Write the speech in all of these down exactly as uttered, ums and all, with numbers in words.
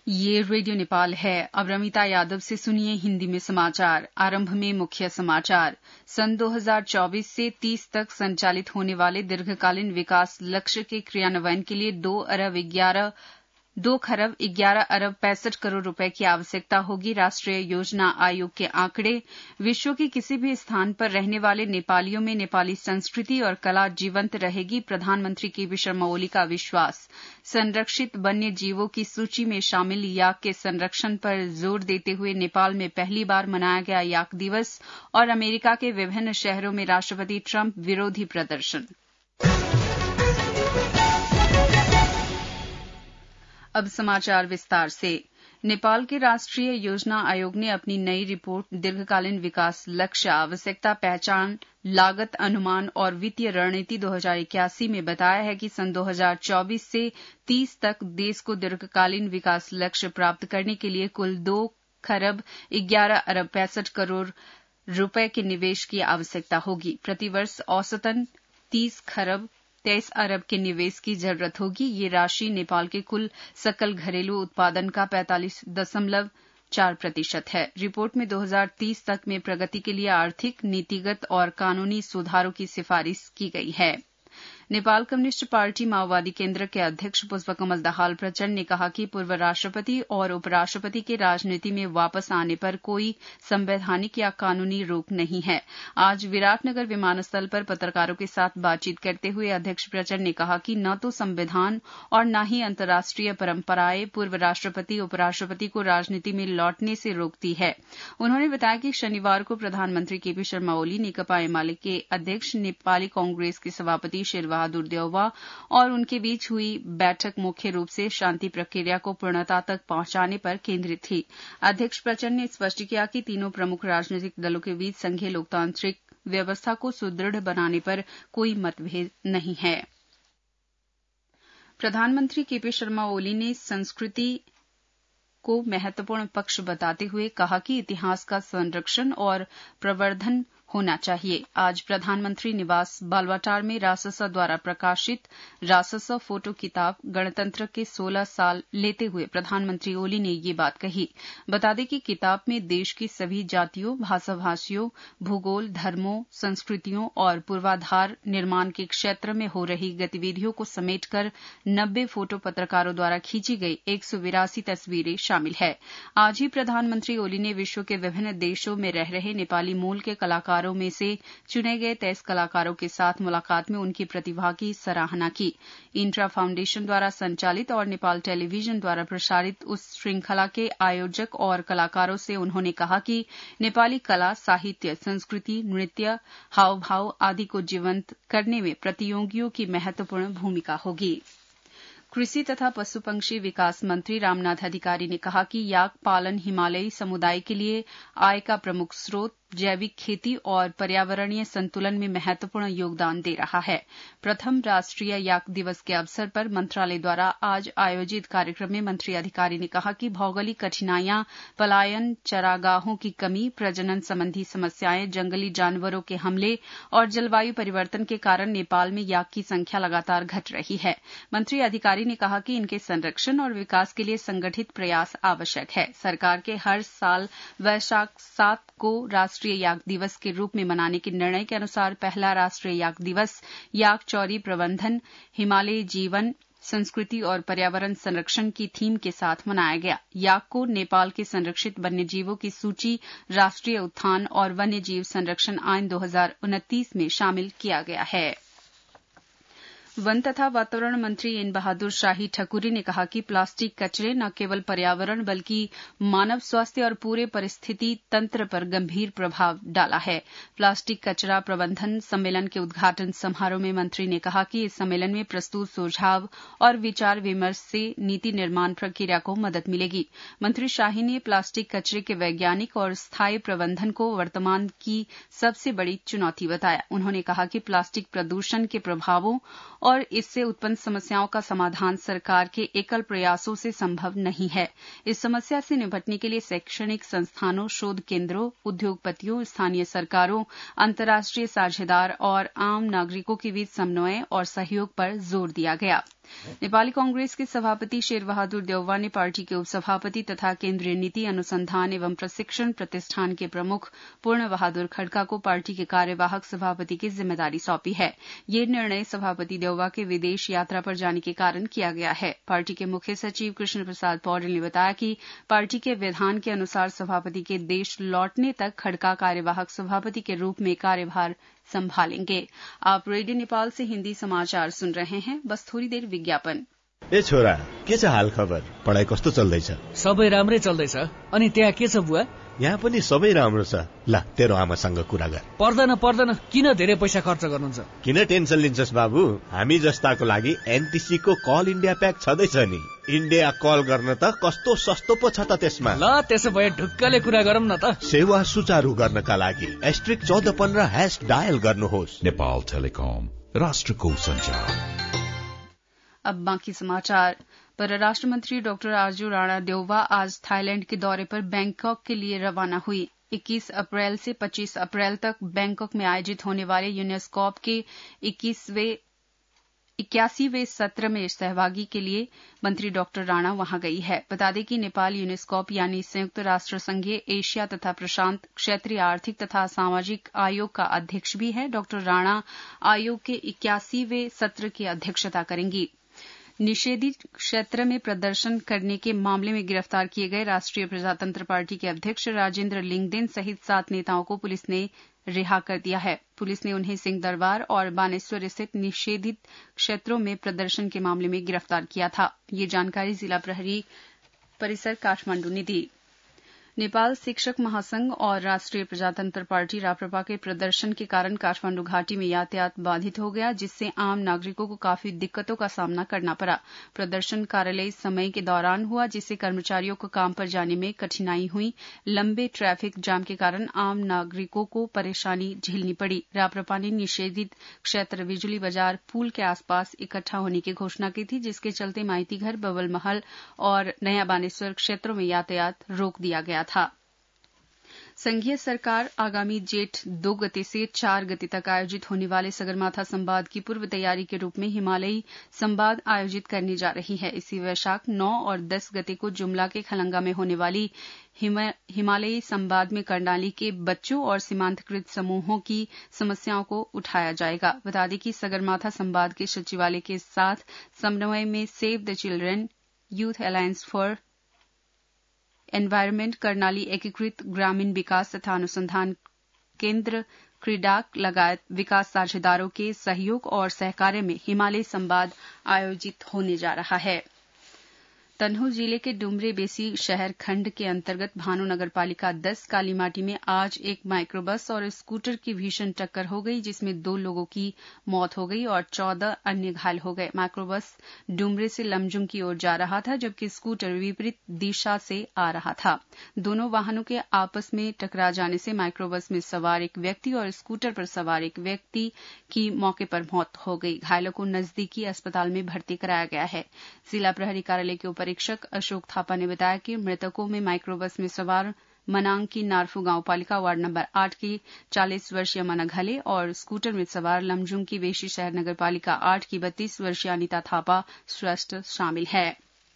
ये रेडियो नेपाल है। अब रमिता यादव से सुनिए हिंदी में समाचार। आरंभ में मुख्य समाचार। सन दो हज़ार चौबीस से तीस तक संचालित होने वाले दीर्घकालीन विकास लक्ष्य के क्रियान्वयन के लिए दो अरब ग्यारह दो खरब ग्यारह अरब पैंसठ करोड़ रुपए की आवश्यकता होगी। राष्ट्रीय योजना आयोग के आंकड़े। विश्व के किसी भी स्थान पर रहने वाले नेपालियों में नेपाली संस्कृति और कला जीवंत रहेगी। प्रधानमंत्री केपी शर्मा ओली का विश्वास। संरक्षित वन्य जीवों की सूची में शामिल याक के संरक्षण पर जोर देते हुए नेपाल में पहली बार मनाया गया याक दिवस। और अमेरिका के विभिन्न शहरों में राष्ट्रपति ट्रंप विरोधी प्रदर्शन। अब समाचार विस्तार से। नेपाल के राष्ट्रीय योजना आयोग ने अपनी नई रिपोर्ट दीर्घकालीन विकास लक्ष्य, आवश्यकता पहचान, लागत अनुमान और वित्तीय रणनीति दो हज़ार इक्यासी में बताया है कि सन दो हज़ार चौबीस से तीस तक देश को दीर्घकालीन विकास लक्ष्य प्राप्त करने के लिए कुल दो खरब ग्यारह अरब पैंसठ करोड़ रुपए के निवेश की आवश्यकता होगी। प्रतिवर्ष औसतन तीस खरब तेईस अरब के निवेश की जरूरत होगी। ये राशि नेपाल के कुल सकल घरेलू उत्पादन का पैंतालीस दशमलव चार प्रतिशत है। रिपोर्ट में दो हज़ार तीस तक में प्रगति के लिए आर्थिक, नीतिगत और कानूनी सुधारों की सिफारिश की गई है। नेपाल कम्युनिस्ट पार्टी माओवादी केंद्र के अध्यक्ष पुष्पकमल दाहाल प्रचंड ने कहा कि पूर्व राष्ट्रपति और उपराष्ट्रपति के राजनीति में वापस आने पर कोई संवैधानिक या कानूनी रोक नहीं है। आज विराटनगर विमानस्थल पर पत्रकारों के साथ बातचीत करते हुए अध्यक्ष प्रचंड ने कहा कि न तो संविधान और न ही अंतर्राष्ट्रीय परंपराएं पूर्व राष्ट्रपति उपराष्ट्रपति को राजनीति में लौटने से रोकती है। उन्होंने बताया कि शनिवार को प्रधानमंत्री केपी शर्मा ओली, नेकपा एमाले के अध्यक्ष, नेपाली कांग्रेस के सभापति शेर बहादुर देउवा और उनके बीच हुई बैठक मुख्य रूप से शांति प्रक्रिया को पूर्णता तक पहुंचाने पर केंद्रित थी। अध्यक्ष प्रचंड ने स्पष्ट किया कि तीनों प्रमुख राजनीतिक दलों के बीच संघीय लोकतांत्रिक व्यवस्था को सुदृढ़ बनाने पर कोई मतभेद नहीं है। प्रधानमंत्री केपी शर्मा ओली ने संस्कृति को महत्वपूर्ण पक्ष बताते हुए कहा कि इतिहास का संरक्षण और प्रवर्धन होना चाहिए। आज प्रधानमंत्री निवास बालवाटार में राससा द्वारा प्रकाशित राससा फोटो किताब गणतंत्र के सोलह साल लेते हुए प्रधानमंत्री ओली ने ये बात कही। बता दें कि किताब में देश की सभी जातियों, भाषा भाषियों, भूगोल, धर्मों, संस्कृतियों और पूर्वाधार निर्माण के क्षेत्र में हो रही गतिविधियों को समेटकर नब्बे फोटो पत्रकारों द्वारा खींची गई एक सौ बिरासी तस्वीरें शामिल है। आज ही प्रधानमंत्री ओली ने विश्व के विभिन्न देशों में रह रहे नेपाली मूल के कलाकारों में से चुने गए तेईस कलाकारों के साथ मुलाकात में उनकी प्रतिभा की सराहना की। इंट्रा फाउंडेशन द्वारा संचालित और नेपाल टेलीविजन द्वारा प्रसारित उस श्रृंखला के आयोजक और कलाकारों से उन्होंने कहा कि नेपाली कला, साहित्य, संस्कृति, नृत्य, हाव भाव आदि को जीवंत करने में प्रतियोगियों की महत्वपूर्ण भूमिका होगी। कृषि तथा पशु पंक्षी विकास मंत्री रामनाथ अधिकारी ने कहा कि याक पालन हिमालयी समुदाय के लिए आय का प्रमुख स्रोत, जैविक खेती और पर्यावरणीय संतुलन में महत्वपूर्ण योगदान दे रहा है। प्रथम राष्ट्रीय याक दिवस के अवसर पर मंत्रालय द्वारा आज आयोजित कार्यक्रम में मंत्री अधिकारी ने कहा कि भौगोलिक कठिनाइयां, पलायन, चरागाहों की कमी, प्रजनन संबंधी समस्याएं, जंगली जानवरों के हमले और जलवायु परिवर्तन के कारण नेपाल में याक की संख्या लगातार घट रही है। मंत्री अधिकारी ने कहा कि इनके संरक्षण और विकास के लिए संगठित प्रयास आवश्यक है। सरकार के हर साल वैशाख सात को राष्ट्रीय याक दिवस के रूप में मनाने के निर्णय के अनुसार पहला राष्ट्रीय याक दिवस याक चौरी प्रबंधन, हिमालयी जीवन, संस्कृति और पर्यावरण संरक्षण की थीम के साथ मनाया गया। याक को नेपाल के संरक्षित वन्यजीवों की सूची, राष्ट्रीय उद्यान और वन्यजीव संरक्षण आईन दो हज़ार उनतीस में शामिल किया गया है। वन तथा वातावरण मंत्री एन बहादुर शाही ठकुरी ने कहा कि प्लास्टिक कचरे न केवल पर्यावरण बल्कि मानव स्वास्थ्य और पूरे परिस्थिति तंत्र पर गंभीर प्रभाव डाला है। प्लास्टिक कचरा प्रबंधन सम्मेलन के उद्घाटन समारोह में मंत्री ने कहा कि इस सम्मेलन में प्रस्तुत सुझाव और विचार विमर्श से नीति निर्माण प्रक्रिया को मदद मिलेगी। मंत्री शाही ने प्लास्टिक कचरे के वैज्ञानिक और स्थायी प्रबंधन को वर्तमान की सबसे बड़ी चुनौती बताया। उन्होंने कहा कि प्लास्टिक प्रदूषण के प्रभावों और इससे उत्पन्न समस्याओं का समाधान सरकार के एकल प्रयासों से संभव नहीं है। इस समस्या से निपटने के लिए शैक्षणिक संस्थानों, शोध केंद्रों, उद्योगपतियों, स्थानीय सरकारों, अंतर्राष्ट्रीय साझेदार और आम नागरिकों के बीच समन्वय और सहयोग पर जोर दिया गया। नेपाली कांग्रेस के सभापति शेरबहादुर देउवा ने पार्टी के उपसभापति तथा केन्द्रीय नीति अनुसंधान एवं प्रशिक्षण प्रतिष्ठान के प्रमुख पूर्ण बहादुर खड़का को पार्टी के कार्यवाहक सभापति की जिम्मेदारी सौंपी है। ये निर्णय सभापति देउवा के विदेश यात्रा पर जाने के कारण किया गया है। पार्टी के मुख्य सचिव कृष्ण प्रसाद पौडेल ने बताया कि पार्टी के विधान के अनुसार सभापति के देश लौटने तक खड़का कार्यवाहक सभापति के रूप में कार्यभार संभालेंगे। आप रेडियो नेपाल से हिन्दी समाचार सुन रहे हैं। बस थोड़ी देर विज्ञापन। ए छोरा, के छ हाल खबर? पढाइ कस्तो चल्दैछ? सबै राम्रै चल्दैछ। अनि त्यहाँ के छ बुवा? यहाँ पनि सबै राम्रो छ। ल, तेरो आमासँग कुरा गर। पर्दैन पर्दैन, किन धेरै पैसा खर्च गर्नुहुन्छ? किन टेन्सन लिन्छस् बाबु? हामी जस्ताको लागि एनटीसी को कल इन्डिया प्याक छँदैछ नि। इन्डिया कल गर्न त कस्तो सस्तो पो छ त त्यसमा। ल, त्यसो भए ढुक्कले कुरा गरौँ न त। सेवा सुचारू गर्नका लागि एस्ट्रिक चौध पन्ध्र हैश डायल गर्नुहोस्। नेपाल टेलिकम, राष्ट्रको संचार। अब बाकी समाचार। परराष्ट्र मंत्री डॉक्टर आरजू राणा देउवा आज थाईलैंड के दौरे पर बैंकॉक के लिए रवाना हुई। इक्कीस अप्रैल से पच्चीस अप्रैल तक बैंकॉक में आयोजित होने वाले यूनेस्कॉप के इक्कीसवें इक्यासीवें सत्र में सहभागी के लिए मंत्री डॉक्टर राणा वहां गई है। बता दें कि नेपाल यूनेस्कॉप यानी संयुक्त राष्ट्र संघीय एशिया तथा प्रशांत क्षेत्रीय आर्थिक तथा सामाजिक आयोग का अध्यक्ष भी है। डॉक्टर राणा आयोग के इक्यासीवें सत्र की अध्यक्षता करेंगी। निषेधित क्षेत्र में प्रदर्शन करने के मामले में गिरफ्तार किए गए राष्ट्रीय प्रजातंत्र पार्टी के अध्यक्ष राजेंद्र लिंगदेन सहित सात नेताओं को पुलिस ने रिहा कर दिया है। पुलिस ने उन्हें सिंहदरबार और बानेश्वर स्थित निषेधित क्षेत्रों में प्रदर्शन के मामले में गिरफ्तार किया था। ये जानकारी जिला प्रहरी परिसर काठमांडू ने दी। नेपाल शिक्षक महासंघ और राष्ट्रीय प्रजातंत्र पार्टी राप्रपा के प्रदर्शन के कारण काठमांडू घाटी में यातायात बाधित हो गया, जिससे आम नागरिकों को काफी दिक्कतों का सामना करना पड़ा। प्रदर्शन कार्यालय समय के दौरान हुआ, जिससे कर्मचारियों को काम पर जाने में कठिनाई हुई। लंबे ट्रैफिक जाम के कारण आम नागरिकों को परेशानी झेलनी पड़ी। राप्रपा ने निषेधित क्षेत्र बिजली बाजार पुल के आसपास इकट्ठा होने की घोषणा की थी, जिसके चलते माइतीघर, बबल महल और नया बानेश्वर क्षेत्रों में यातायात रोक दिया गया था। संघीय सरकार आगामी जेठ दो गते से चार गते तक आयोजित होने वाले सगरमाथा संवाद की पूर्व तैयारी के रूप में हिमालयी संवाद आयोजित करने जा रही है। इसी वैशाख नौ और दस गते को जुमला के खलंगा में होने वाली हिमालयी संवाद में कर्णाली के बच्चों और सीमांतकृत समूहों की समस्याओं को उठाया जाएगा। बता दें कि सगरमाथा संवाद के सचिवालय के साथ समन्वय में save the children, youth alliance for environment, Karnali एकीकृत ग्रामीण विकास तथा अनुसंधान केंद्र, क्रीडाक लगायत विकास साझेदारों के सहयोग और सहकार्य में हिमालय संवाद आयोजित होने जा रहा है। तनहु जिले के डुमरे बेसी शहर खंड के अंतर्गत भानु नगर पालिका दस कालीमाटी में आज एक माइक्रोबस और स्कूटर की भीषण टक्कर हो गई, जिसमें दो लोगों की मौत हो गई और चौदह अन्य घायल हो गए। माइक्रोबस डुमरे से लमजुम की ओर जा रहा था, जबकि स्कूटर विपरीत दिशा से आ रहा था। दोनों वाहनों के आपस में टकरा जाने से माइक्रोबस में सवार एक व्यक्ति और स्कूटर पर सवार एक व्यक्ति की मौके पर मौत हो गई। घायलों को नजदीकी अस्पताल में भर्ती कराया गया है। जिला प्रहरी कार्यालय के परीक्षक अशोक थापा ने बताया कि मृतकों में माइक्रोबस में सवार मनांग की नारफू गांव पालिका वार्ड नंबर आठ की चालीस वर्षीय मना घले और स्कूटर में सवार लमजुम की वेशी शहर नगर पालिका आठ की बत्तीस वर्षीय अनिता थापा श्रेष्ठ शामिल है।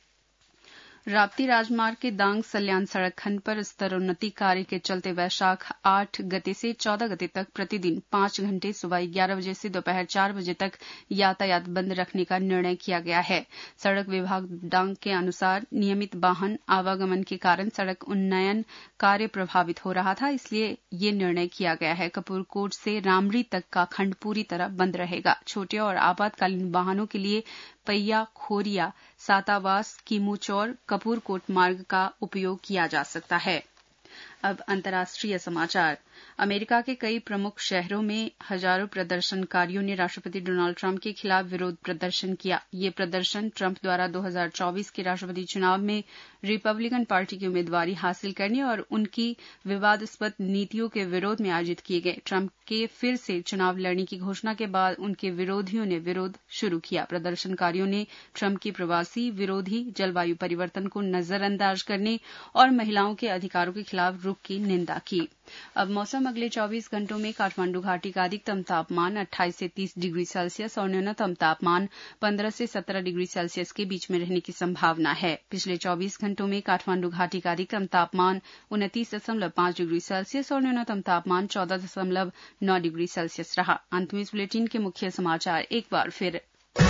राप्ती राजमार्ग के दांग सल्यान सड़क खंड पर स्तरोन्नति कार्य के चलते वैशाख आठ गते से चौदह गते तक प्रतिदिन पांच घंटे सुबह ग्यारह बजे से दोपहर चार बजे तक यातायात बंद रखने का निर्णय किया गया है। सड़क विभाग डांग के अनुसार नियमित वाहन आवागमन के कारण सड़क उन्नयन कार्य प्रभावित हो रहा था, इसलिए ये निर्णय किया गया है। कपूरकोट से रामरी तक का खंड पूरी तरह बंद रहेगा। छोटे और आपातकालीन वाहनों के लिए पैया, खोरिया, सातावास, कीमूचौर, कपूरकोट मार्ग का उपयोग किया जा सकता है। अब अंतर्राष्ट्रीय समाचार। अमेरिका के कई प्रमुख शहरों में हजारों प्रदर्शनकारियों ने राष्ट्रपति डोनाल्ड ट्रंप के खिलाफ विरोध प्रदर्शन किया। ये प्रदर्शन ट्रंप द्वारा दो हज़ार चौबीस के राष्ट्रपति चुनाव में रिपब्लिकन पार्टी की उम्मीदवारी हासिल करने और उनकी विवादास्पद नीतियों के विरोध में आयोजित किए गए। ट्रंप के फिर से चुनाव लड़ने की घोषणा के बाद उनके विरोधियों ने विरोध शुरू किया। प्रदर्शनकारियों ने ट्रंप की प्रवासी विरोधी, जलवायु परिवर्तन को नजरअंदाज करने और महिलाओं के अधिकारों के खिलाफ रुख की निंदा की। अब मौसम। अगले चौबीस घंटों में काठमांडू घाटी का अधिकतम तापमान अट्ठाईस से तीस डिग्री सेल्सियस और न्यूनतम तापमान पंद्रह से सत्रह डिग्री सेल्सियस के बीच में रहने की संभावना है। पिछले चौबीस घंटों में काठमांडू घाटी का अधिकतम तापमान उनतीस दशमलव पांच डिग्री सेल्सियस और न्यूनतम तापमान चौदह दशमलव नौ डिग्री सेल्सियस रहा। अंत में इस बुलेटिन के मुख्य समाचार एक बार फिर।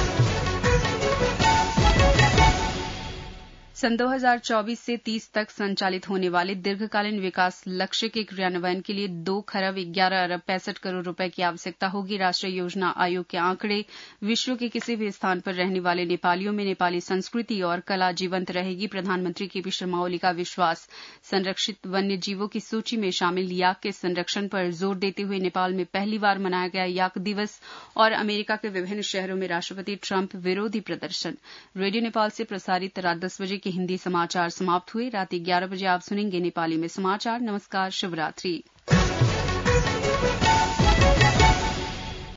सन दो हज़ार चौबीस से तीस तक संचालित होने वाले दीर्घकालीन विकास लक्ष्य के क्रियान्वयन के लिए दो खरब ग्यारह अरब पैंसठ करोड़ रुपए की आवश्यकता होगी। राष्ट्रीय योजना आयोग के आंकड़े विश्व के किसी भी स्थान पर रहने वाले नेपालियों में नेपाली संस्कृति और कला जीवंत रहेगी। प्रधानमंत्री केपी शर्मा ओली का विश्वास। संरक्षित वन्य जीवों की सूची में शामिल याक के संरक्षण पर जोर देते हुए नेपाल में पहली बार मनाया गया याक दिवस। और अमेरिका के विभिन्न शहरों में राष्ट्रपति ट्रंप विरोधी प्रदर्शन। रेडियो नेपाल से प्रसारित रात दस बजे हिंदी समाचार समाप्त हुए। रात ग्यारह बजे आप सुनेंगे नेपाली में समाचार। नमस्कार, शुभ रात्रि।